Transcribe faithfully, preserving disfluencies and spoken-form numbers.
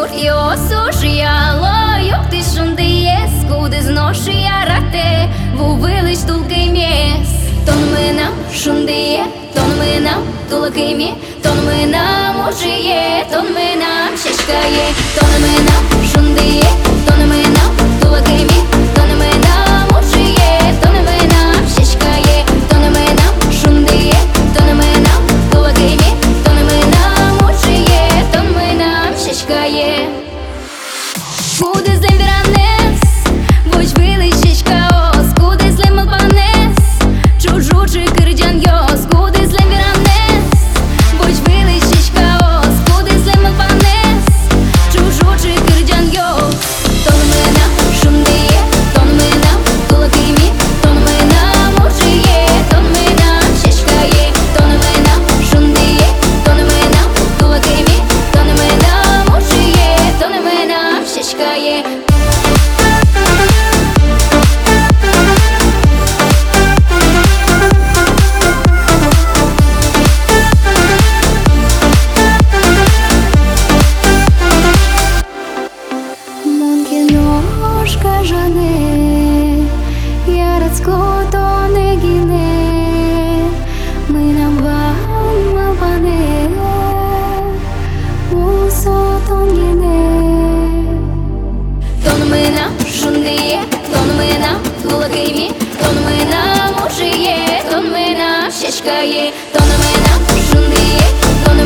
Murtiosușialo, iocti șundies, cudes noșia rate, vuviliș tulkei mies. Ton mâna șundie, ton mâna tulkei mie, ton mâna mușie, ton mâna șeșcaie, ton mâna șundie, ton mâna tulkei mie, ton mâna mușie, ton mâna șeșcaie, ton mâna șundie, ton mâna tulkei mie, ton mâna mușie, ton mâna șeșcaie. Куди злим віранес, воч вилищиш хаос, куди злим албанес, чужучий кирдян йос, куди злим віранес, воч вилищиш хаос, куди злим албанес, чужучий кирдян йос. Тон мина шундіє, тон мина тулакимі, тон мина мужіє, тон мина шешкає, тон мина шундіє, тон мина тулакимі, тон мина мужіє, тон мина шешкає. Ножка жане, ярацько то не гине, ми нам вам пане, усо тон гине. Тон мина шундіє, тон мина тулакимі, тон мина мужіє, тон мина шешкає, тон мина шундіє, тон